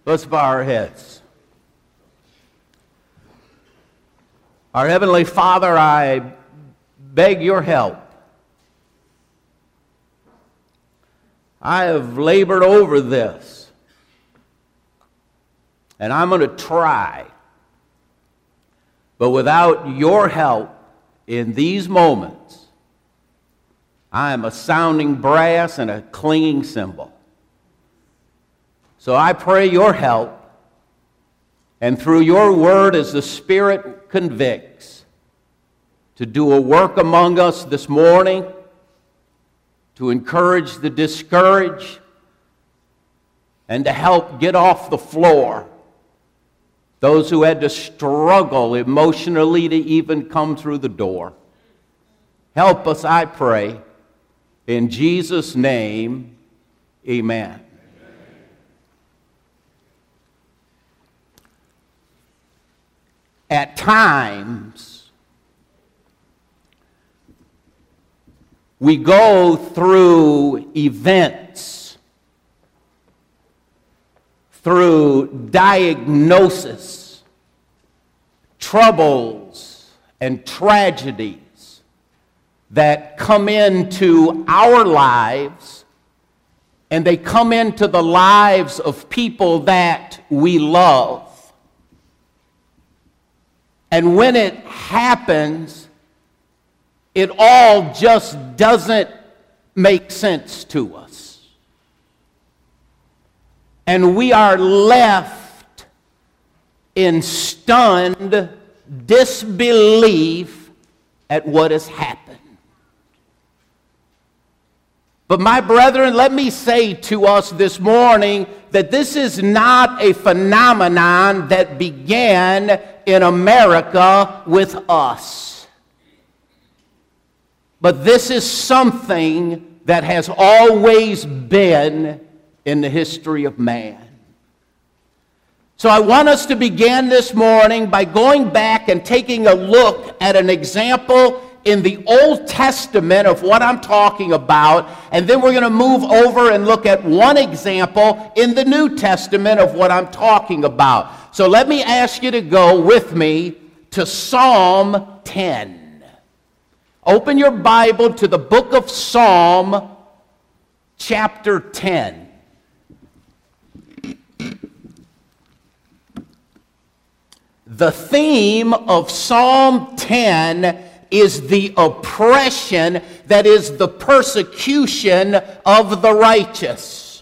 Let's bow our heads. Our Heavenly Father, I beg your help. I have labored over this, and I'm going to try. But without your help in these moments, I am a sounding brass and a clinging cymbal. So I pray your help, and through your word as the Spirit convicts, to do a work among us this morning, to encourage the discouraged, and to help get off the floor those who had to struggle emotionally to even come through the door. Help us, I pray, in Jesus' name, amen. At times, we go through events, through diagnosis, troubles, and tragedies that come into our lives, and they come into the lives of people that we love. And when it happens, it all just doesn't make sense to us. And we are left in stunned disbelief at what has happened. But my brethren, let me say to us this morning that this is not a phenomenon that began in America with us. But this is something that has always been in the history of man. So I want us to begin this morning by going back and taking a look at an example in the Old Testament of what I'm talking about, and then we're going to move over and look at one example in the New Testament of what I'm talking about. So let me ask you to go with me to Psalm 10. Open your Bible to the book of Psalm, chapter 10. The theme of Psalm 10 is the oppression, that is the persecution of the righteous.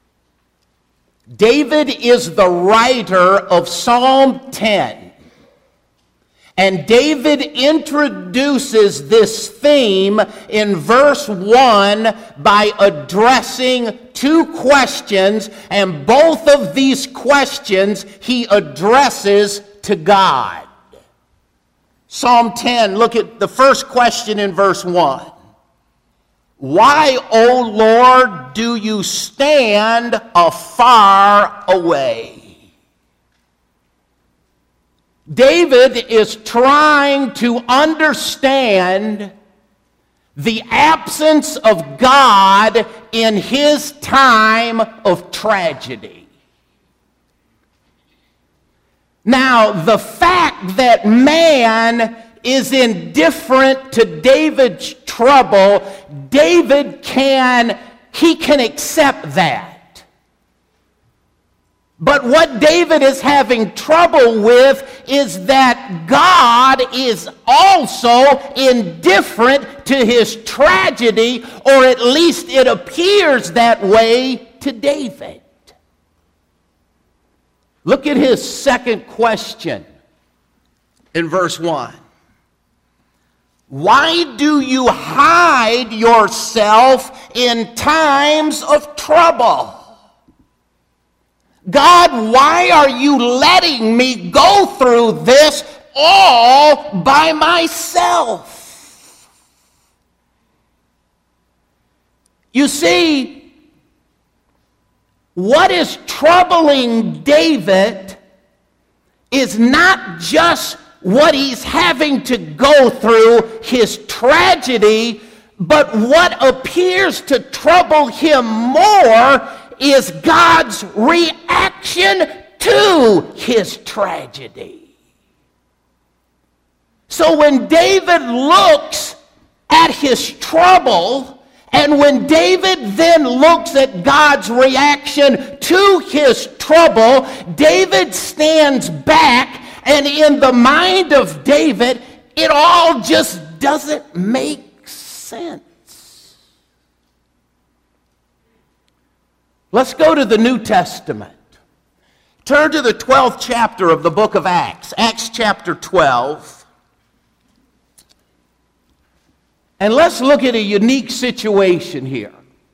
David is the writer of Psalm 10. And David introduces this theme in verse 1 by addressing two questions, and both of these questions he addresses to God. Psalm 10, look at the first question in verse 1. Why, O Lord, do you stand afar away? David is trying to understand the absence of God in his time of tragedy. Now, the fact that man is indifferent to David's trouble, David can accept that. But what David is having trouble with is that God is also indifferent to his tragedy, or at least it appears that way to David. Look at his second question in verse 1. Why do you hide yourself in times of trouble? God, why are you letting me go through this all by myself? You see, what is troubling David is not just what he's having to go through, his tragedy, but what appears to trouble him more is God's reaction to his tragedy. So when David looks at his trouble, and when David then looks at God's reaction to his trouble, David stands back, and in the mind of David, it all just doesn't make sense. Let's go to the New Testament. Turn to the 12th chapter of the book of Acts, Acts chapter 12. And let's look at a unique situation here.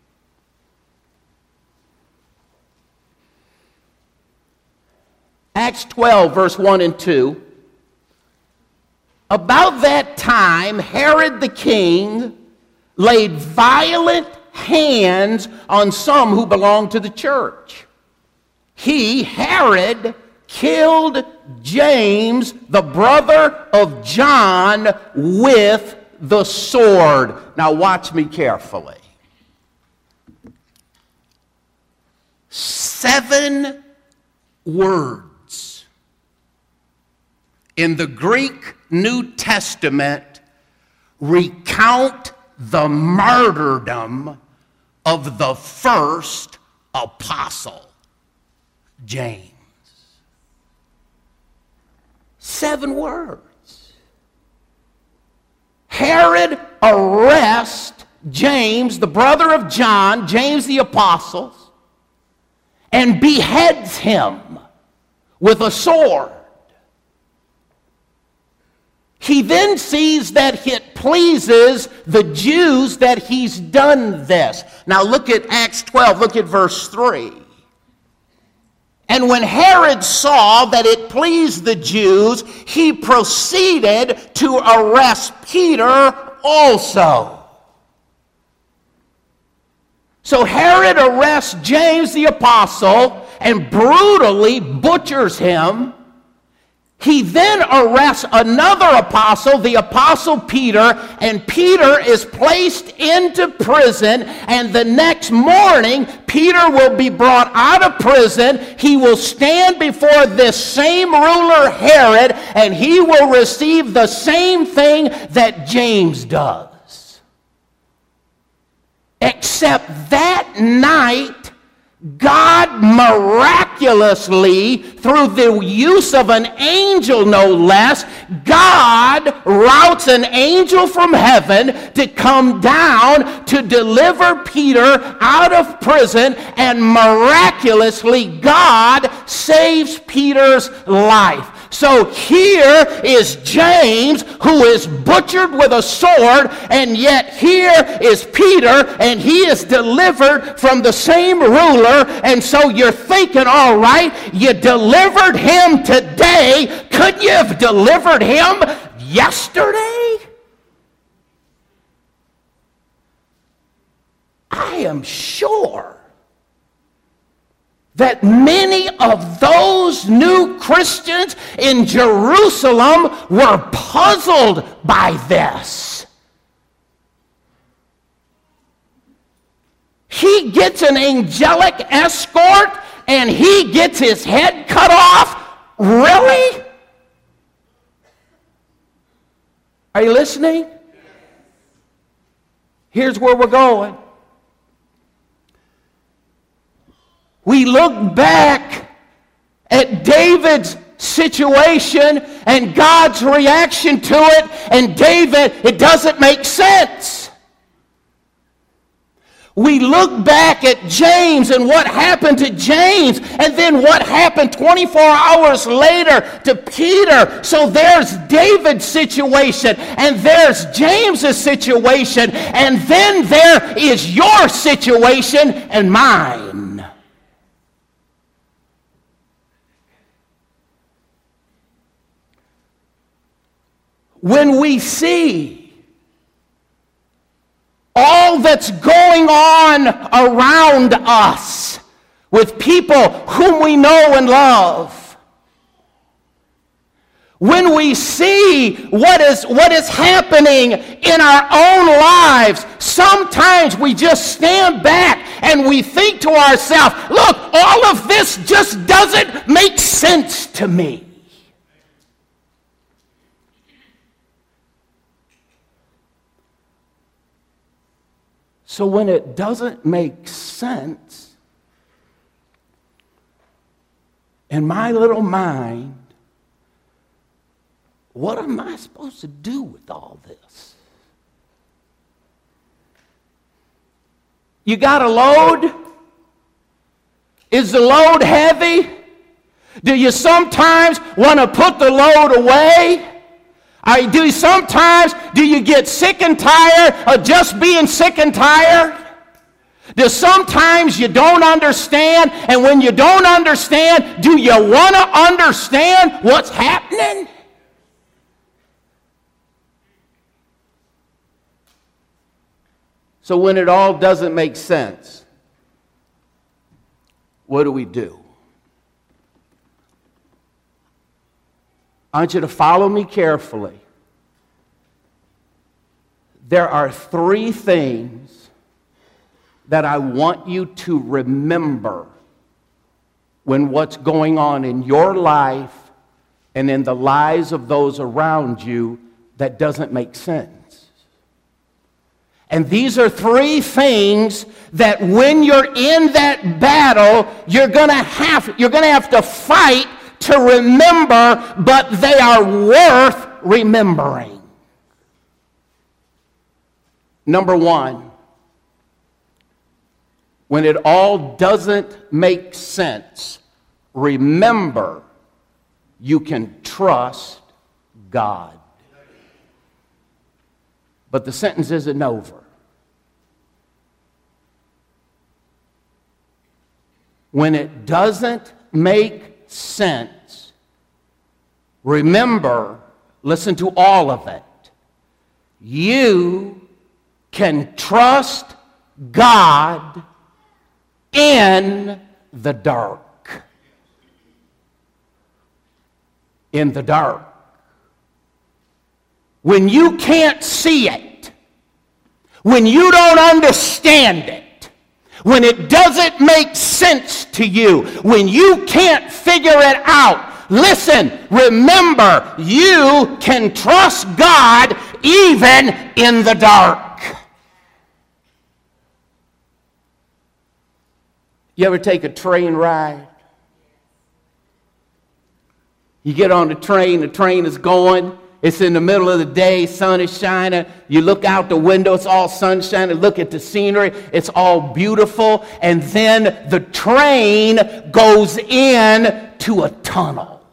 Acts 12, verse 1 and 2. About that time, Herod the king laid violent hands on some who belonged to the church. He, Herod, killed James, the brother of John, with the sword. Now watch me carefully. 7 words in the Greek New Testament recount the martyrdom of the first apostle, James. 7 words. Herod arrests James, the brother of John, James the apostle, and beheads him with a sword. He then sees that it pleases the Jews that he's done this. Now look at Acts 12, look at verse 3. And when Herod saw that it pleased the Jews, he proceeded to arrest Peter also. So Herod arrests James the apostle and brutally butchers him. He then arrests another apostle, the apostle Peter, and Peter is placed into prison, and the next morning Peter will be brought out of prison. He will stand before this same ruler Herod, and he will receive the same thing that James does. Except that night, God miraculously, through the use of an angel no less, God routes an angel from heaven to come down to deliver Peter out of prison, and miraculously God saves Peter's life. So here is James, who is butchered with a sword, and yet here is Peter, and he is delivered from the same ruler. And so you're thinking, all right, you delivered him today. Could you have delivered him yesterday? I am sure that many of those new Christians in Jerusalem were puzzled by this. He gets an angelic escort and he gets his head cut off? Really? Are you listening? Here's where we're going. We look back at David's situation and God's reaction to it, and David, it doesn't make sense. We look back at James and what happened to James, and then what happened 24 hours later to Peter. So there's David's situation, and there's James's situation, and then there is your situation and mine. When we see all that's going on around us with people whom we know and love, When we see what is happening in our own lives, sometimes we just stand back and we think to ourselves, look, all of this just doesn't make sense to me. So when it doesn't make sense, in my little mind, what am I supposed to do with all this? You got a load? Is the load heavy? Do you sometimes want to put the load away? Do you get sick and tired of just being sick and tired? Do sometimes you don't understand, and when you don't understand, do you want to understand what's happening? So when it all doesn't make sense, what do? I want you to follow me carefully. There are 3 things that I want you to remember when what's going on in your life and in the lives of those around you that doesn't make sense. And these are 3 things that when you're in that battle, you're going to have to fight to remember, but they are worth remembering. Number 1, when it all doesn't make sense, remember you can trust God. But the sentence isn't over. When it doesn't make sense, remember, listen to all of it. You can trust God in the dark. In the dark. When you can't see it, when you don't understand it, when it doesn't make sense to you, when you can't figure it out, listen, remember, you can trust God even in the dark. You ever take a train ride? You get on the train is going. It's in the middle of the day, sun is shining. You look out the window, it's all sunshine. Look at the scenery, it's all beautiful. And then the train goes in to a tunnel.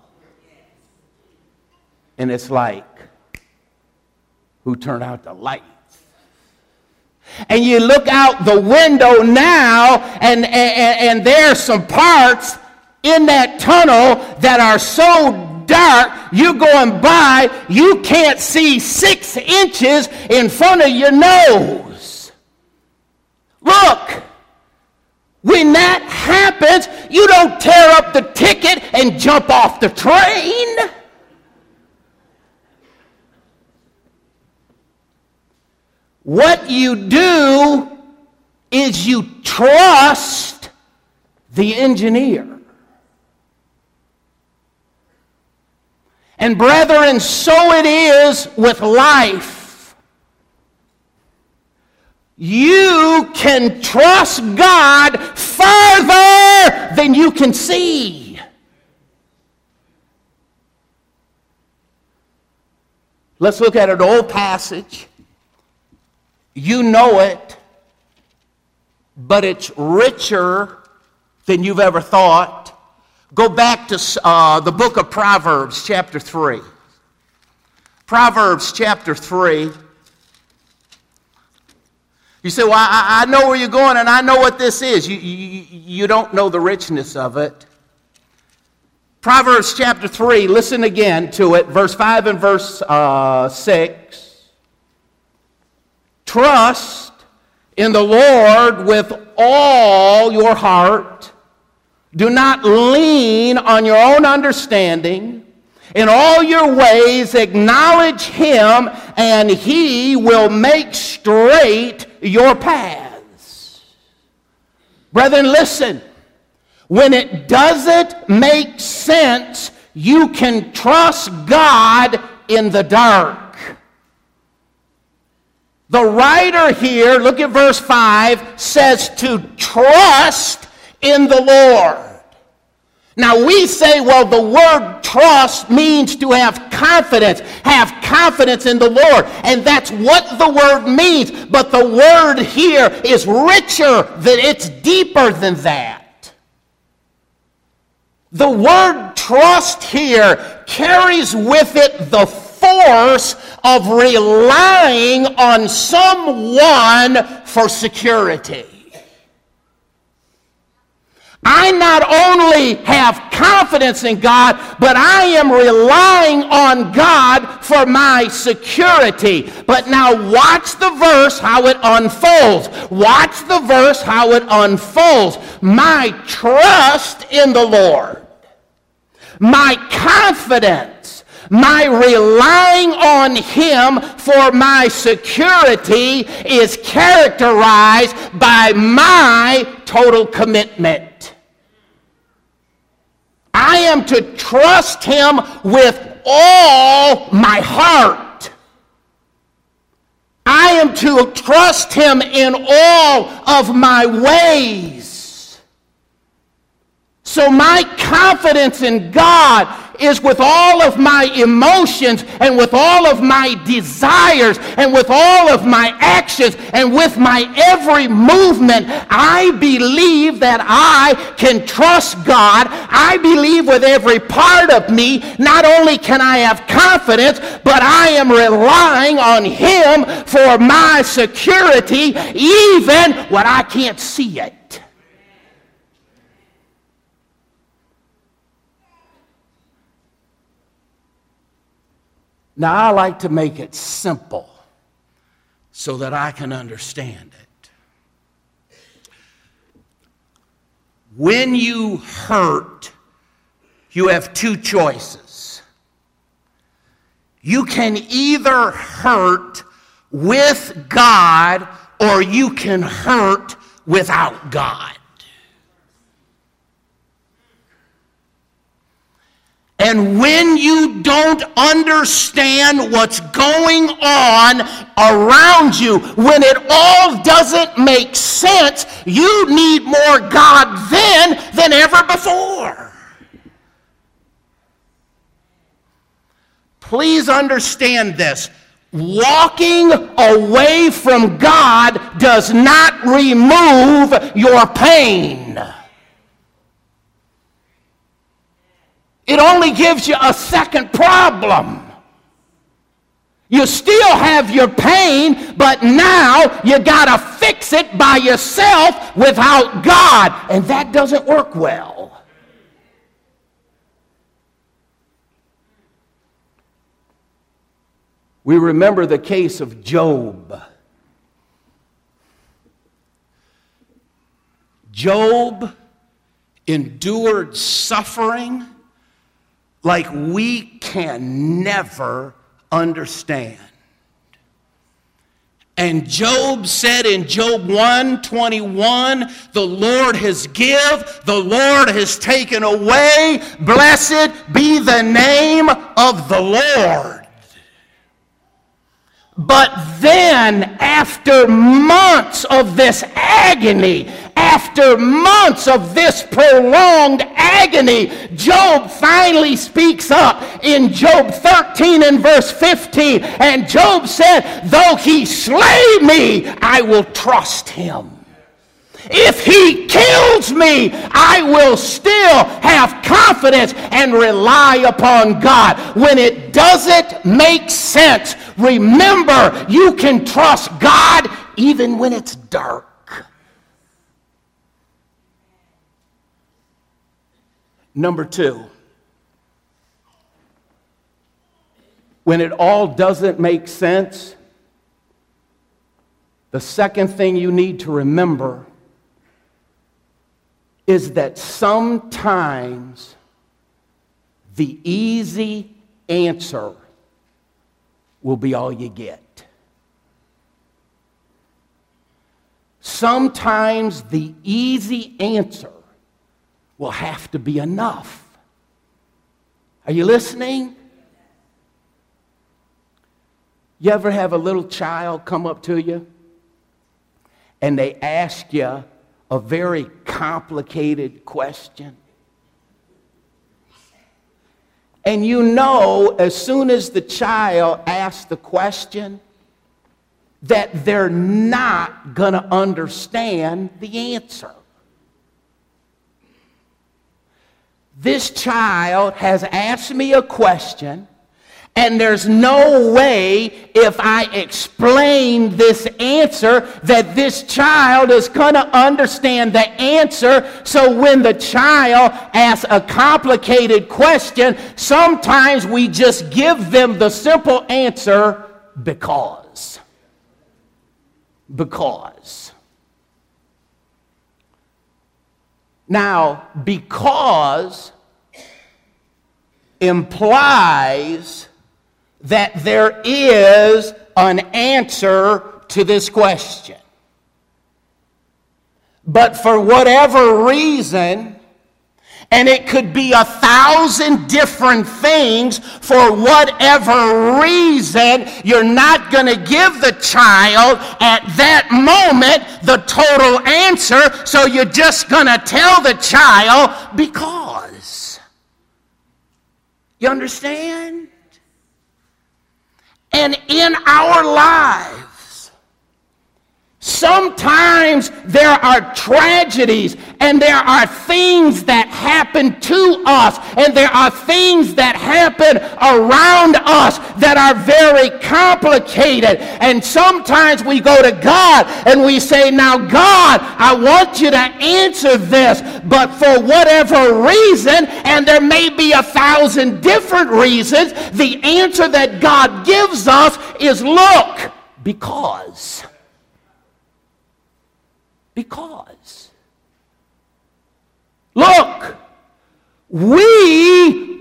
And it's like, who turned out the lights? And you look out the window now, and there's some parts in that tunnel that are so dark, you're going by, you can't see 6 inches in front of your nose. Look, when that happens, you don't tear up the ticket and jump off the train. What you do is you trust the engineer. And brethren, so it is with life. You can trust God farther than you can see. Let's look at an old passage. You know it, but it's richer than you've ever thought. Go back to the book of Proverbs, chapter 3. Proverbs, chapter 3. You say, well, I know where you're going and I know what this is. You don't know the richness of it. Proverbs, chapter 3, listen again to it, verse 5 and verse 6. Trust in the Lord with all your heart. Do not lean on your own understanding. In all your ways acknowledge him, and he will make straight your paths. Brethren, listen. When it doesn't make sense, you can trust God in the dark. The writer here, look at verse 5, says to trust in the Lord. Now we say, well, the word trust means to have confidence in the Lord. And that's what the word means. But the word here is richer, that it's deeper than that. The word trust here carries with it the force of relying on someone for security. I not only have confidence in God, but I am relying on God for my security. But now watch the verse, how it unfolds. Watch the verse, how it unfolds. My trust in the Lord, my confidence, my relying on him for my security is characterized by my total commitment. I am to trust him with all my heart. I am to trust him in all of my ways. So my confidence in God is with all of my emotions and with all of my desires and with all of my actions and with my every movement. I believe that I can trust God. I believe with every part of me, not only can I have confidence, but I am relying on him for my security, even when I can't see it. Now, I like to make it simple so that I can understand it. When you hurt, you have two choices. You can either hurt with God or you can hurt without God. And when you don't understand what's going on around you, when it all doesn't make sense, you need more God then than ever before. Please understand this. Walking away from God does not remove your pain. It only gives you a second problem. You still have your pain, but now you got to fix it by yourself without God, and that doesn't work well. We remember the case of Job. Job endured suffering like we can never understand. And Job said in Job 1:21, the Lord has given, the Lord has taken away. Blessed be the name of the Lord. But then, after months of this agony, after months of this prolonged agony, Job finally speaks up in Job 13 and verse 15. And Job said, though he slay me, I will trust him. If he kills me, I will still have confidence and rely upon God. When it doesn't make sense, remember, you can trust God even when it's dark. Number two, when it all doesn't make sense, the second thing you need to remember is that sometimes the easy answer will be all you get. Sometimes the easy answer will have to be enough. Are you listening? You ever have a little child come up to you and they ask you a very complicated question? And you know, as soon as the child asks the question, that they're not going to understand the answer. This child has asked me a question, and there's no way if I explain this answer that this child is going to understand the answer. So when the child asks a complicated question, sometimes we just give them the simple answer, because. Because. Now, because implies that there is an answer to this question. But for whatever reason, and it could be 1,000 different things, for whatever reason, you're not going to give the child at that moment the total answer, so you're just going to tell the child because. You understand? And in our lives, sometimes there are tragedies and there are things that happen to us and there are things that happen around us that are very complicated. And sometimes we go to God and we say, now God, I want you to answer this, but for whatever reason, and there may be 1,000 different reasons, the answer that God gives us is, look, because. Because. Look, we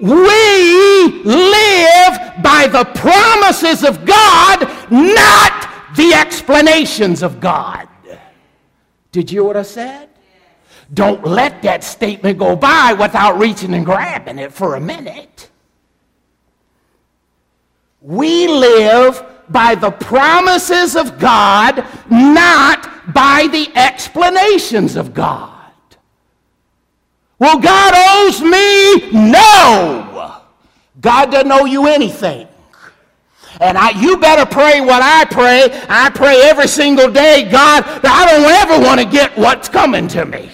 live by the promises of God, not the explanations of God. Did you hear what I said? Don't let that statement go by without reaching and grabbing it for a minute. We live by the promises of God, not by the explanations of God. Well, God owes me? No. God doesn't owe you anything. And you better pray what I pray. I pray every single day, God, that I don't ever want to get what's coming to me.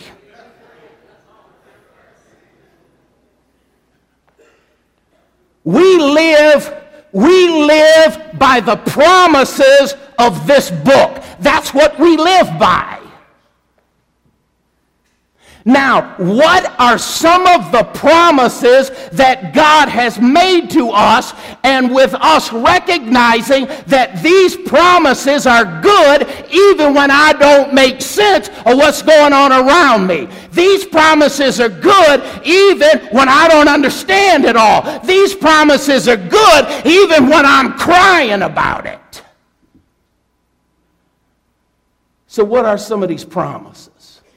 We live by the promises of this book. That's what we live by. Now, what are some of the promises that God has made to us, and with us recognizing that these promises are good even when I don't make sense of what's going on around me? These promises are good even when I don't understand it all. These promises are good even when I'm crying about it. So what are some of these promises?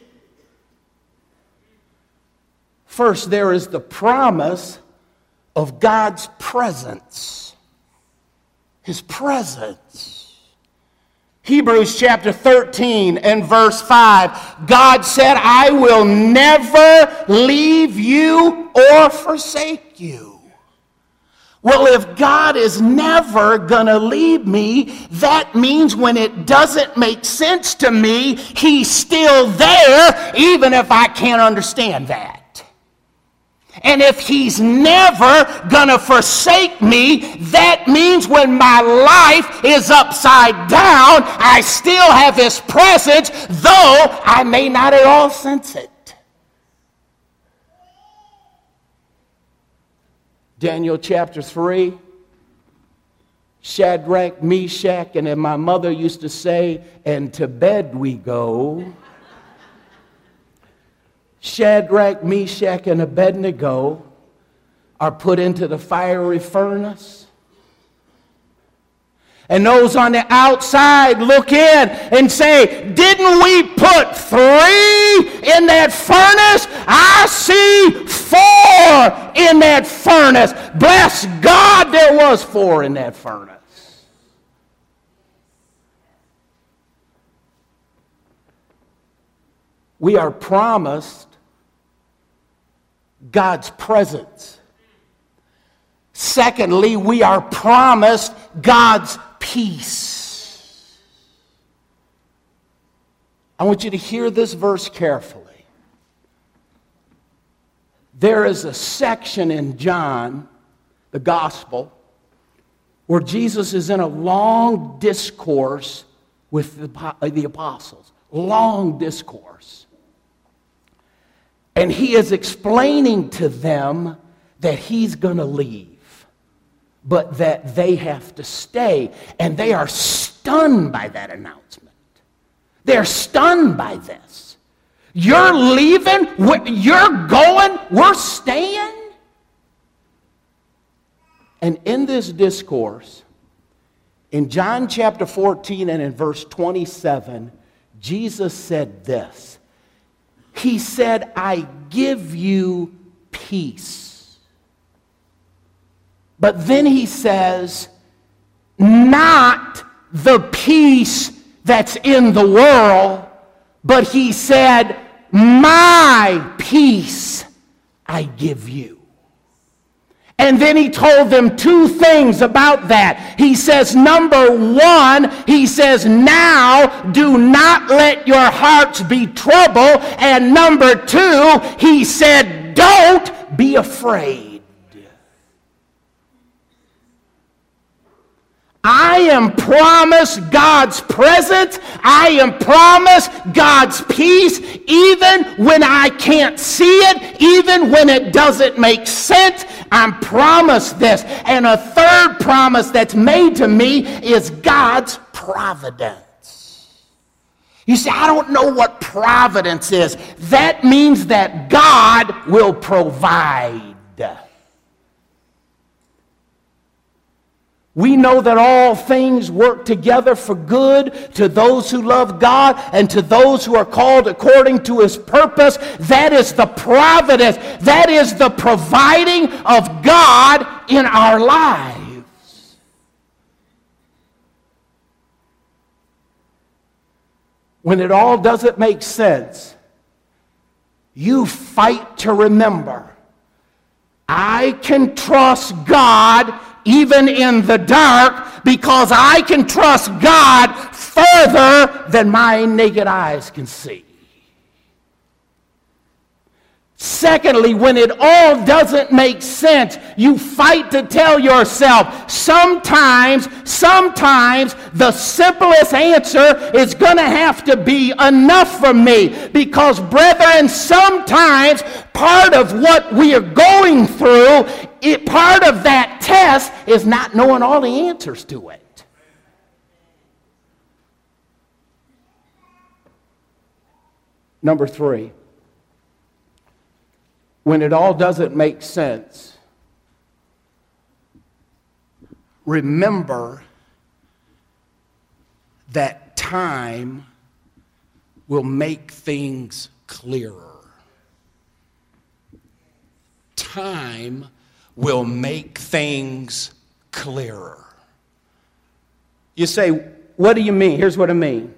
First, there is the promise of God's presence. His presence. Hebrews chapter 13 and verse 5. God said, I will never leave you or forsake you. Well, if God is never going to leave me, that means when it doesn't make sense to me, He's still there, even if I can't understand that. And if He's never gonna forsake me, that means when my life is upside down, I still have His presence, though I may not at all sense it. Daniel chapter 3, Shadrach, Meshach, and then my mother used to say, and to bed we go. Shadrach, Meshach, and Abednego are put into the fiery furnace. And those on the outside look in and say, didn't we put 3 in that furnace? I see 4 in that furnace. Bless God, there was 4 in that furnace. We are promised God's presence. Secondly, we are promised God's peace. I want you to hear this verse carefully. There is a section in John, the gospel, where Jesus is in a long discourse with the apostles. Long discourse. And he is explaining to them that he's going to leave, but that they have to stay. And they are stunned by that announcement. They're stunned by this. You're leaving? You're going? We're staying? And in this discourse, in John chapter 14 and in verse 27, Jesus said this. He said, I give you peace. But then he says, not the peace that's in the world, but he said, my peace I give you. And then he told them 2 things about that. He says, number 1, he says, now do not let your hearts be troubled. And number 2, he said, don't be afraid. I am promised God's presence. I am promised God's peace, even when I can't see it, even when it doesn't make sense. I'm promised this. And a third promise that's made to me is God's providence. You say, I don't know what providence is. That means that God will provide. We know that all things work together for good to those who love God and to those who are called according to his purpose. That is the providence. That is the providing of God in our lives. When it all doesn't make sense, you fight to remember, I can trust God even in the dark, because I can trust God further than my naked eyes can see. Secondly, when it all doesn't make sense, you fight to tell yourself, sometimes the simplest answer is going to have to be enough for me. Because, brethren, sometimes part of what we are going through, part of that test is not knowing all the answers to it. Number 3. When it all doesn't make sense, remember that time will make things clearer. Time will make things clearer. You say, what do you mean? Here's what I mean.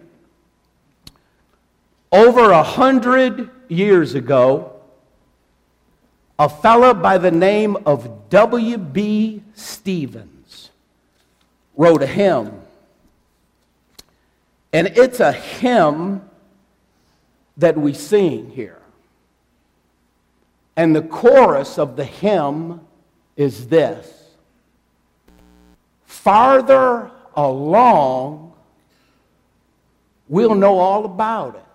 Over 100 years ago, a fellow by the name of W.B. Stevens wrote a hymn. And it's a hymn that we sing here. And the chorus of the hymn is this. Farther along, we'll know all about it.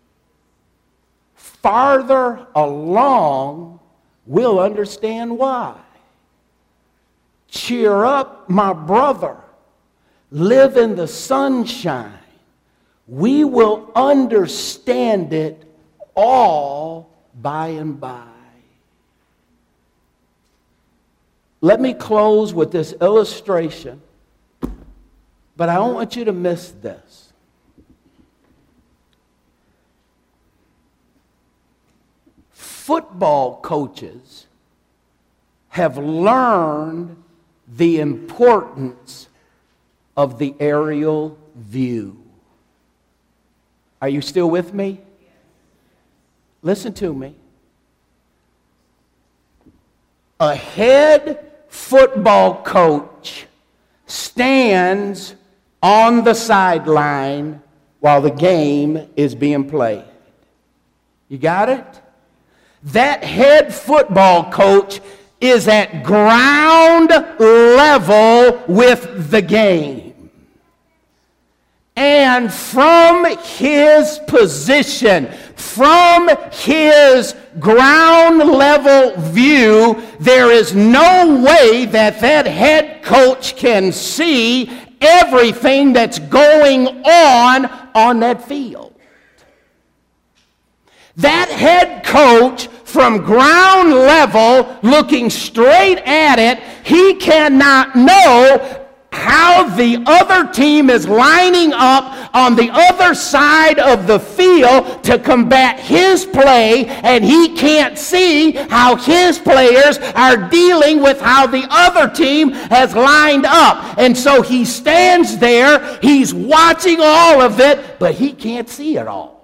Farther along, we'll understand why. Cheer up, my brother. Live in the sunshine. We will understand it all by and by. let me close with this illustration, but I don't want you to miss this. Football coaches have learned the importance of the aerial view. Are you still with me? Listen to me. A head football coach stands on the sideline while the game is being played. You got it? That head football coach is at ground level with the game. And from his position, from his ground level view, there is no way that that head coach can see everything that's going on that field. That head coach, from ground level, looking straight at it, he cannot know how the other team is lining up on the other side of the field to combat his play, and he can't see how his players are dealing with how the other team has lined up. And so he stands there, he's watching all of it, but he can't see it all.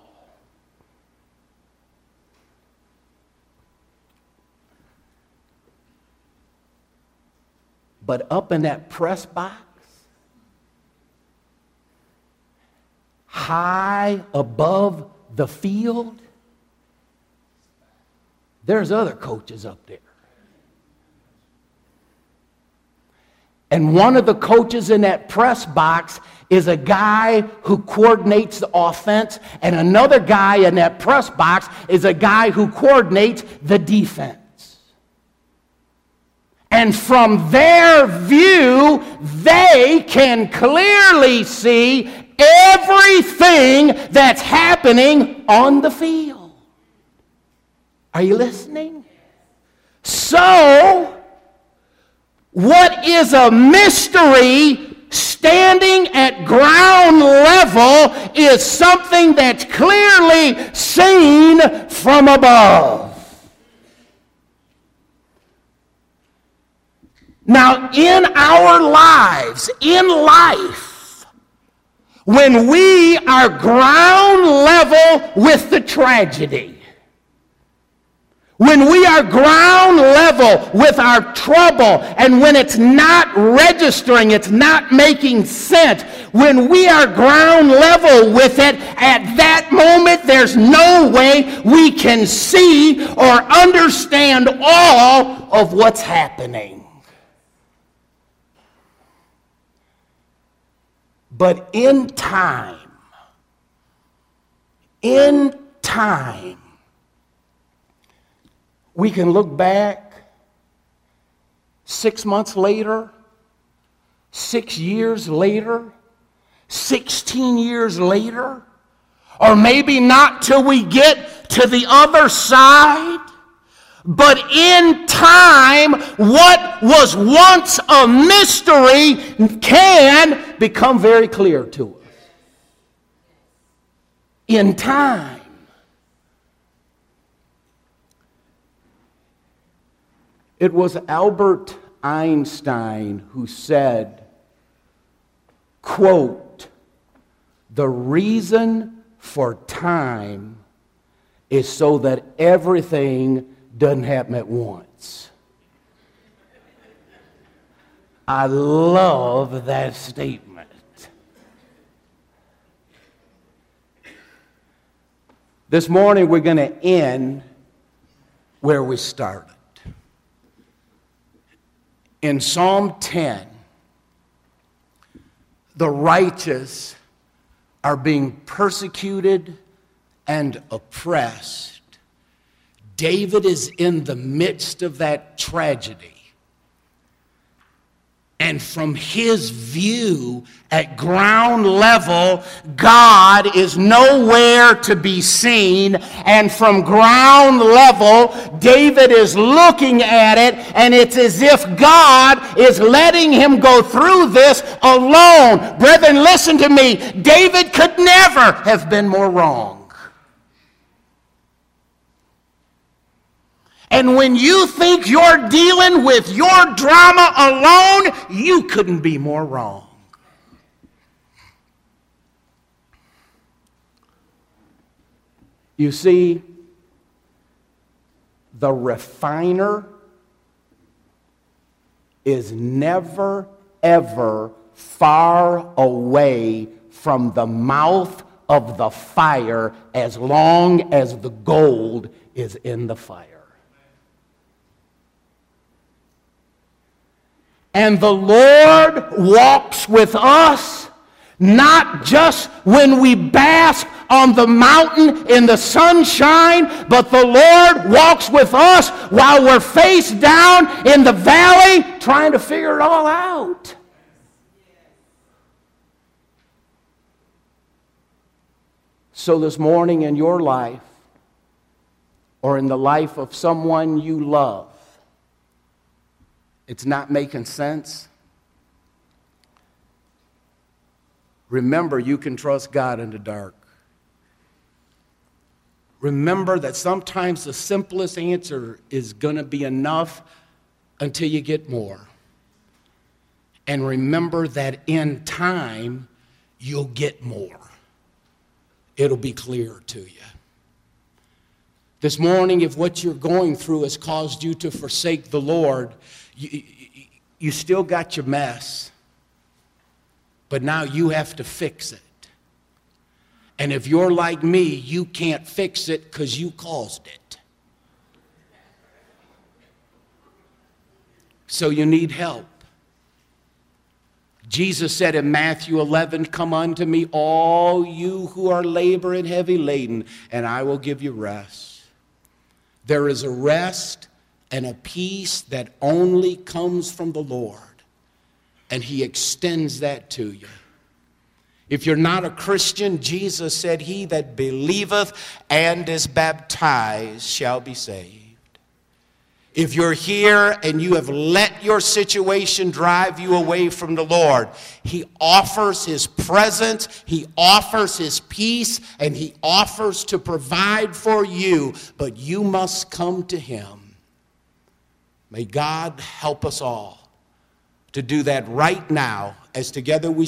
But up in that press box, high above the field, there's other coaches up there. And one of the coaches in that press box is a guy who coordinates the offense, and another guy in that press box is a guy who coordinates the defense. And from their view, they can clearly see everything that's happening on the field. Are you listening? So, what is a mystery standing at ground level is something that's clearly seen from above. Now, in our lives, in life, when we are ground level with the tragedy, when we are ground level with our trouble, and when it's not registering, it's not making sense, when we are ground level with it, at that moment, there's no way we can see or understand all of what's happening. But in time, we can look back 6 months later, 6 years later, 16 years later, or maybe not till we get to the other side. But in time, what was once a mystery can become very clear to us. In time. It was Albert Einstein who said, quote, "The reason for time is so that everything doesn't happen at once." I love that statement. This morning we're going to end where we started. In Psalm 10, the righteous are being persecuted and oppressed. David is in the midst of that tragedy. And from his view at ground level, God is nowhere to be seen. And from ground level, David is looking at it, and it's as if God is letting him go through this alone. Brethren, listen to me. David could never have been more wrong. And when you think you're dealing with your drama alone, you couldn't be more wrong. You see, the refiner is never, ever far away from the mouth of the fire as long as the gold is in the fire. And the Lord walks with us, not just when we bask on the mountain in the sunshine, but the Lord walks with us while we're face down in the valley trying to figure it all out. So this morning in your life, or in the life of someone you love, it's not making sense. Remember, you can trust God in the dark. Remember that sometimes the simplest answer is going to be enough until you get more. And remember that in time, you'll get more. It'll be clearer to you. This morning, if what you're going through has caused you to forsake the Lord, you still got your mess, but now you have to fix it. And if you're like me, you can't fix it because you caused it. So you need help. Jesus said in Matthew 11, "Come unto me, all you who are laboring heavy laden, and I will give you rest." There is a rest and a peace that only comes from the Lord, and he extends that to you. If you're not a Christian, Jesus said, "He that believeth and is baptized shall be saved." If you're here and you have let your situation drive you away from the Lord, he offers his presence, he offers his peace, and he offers to provide for you, but you must come to him. May God help us all to do that right now as together we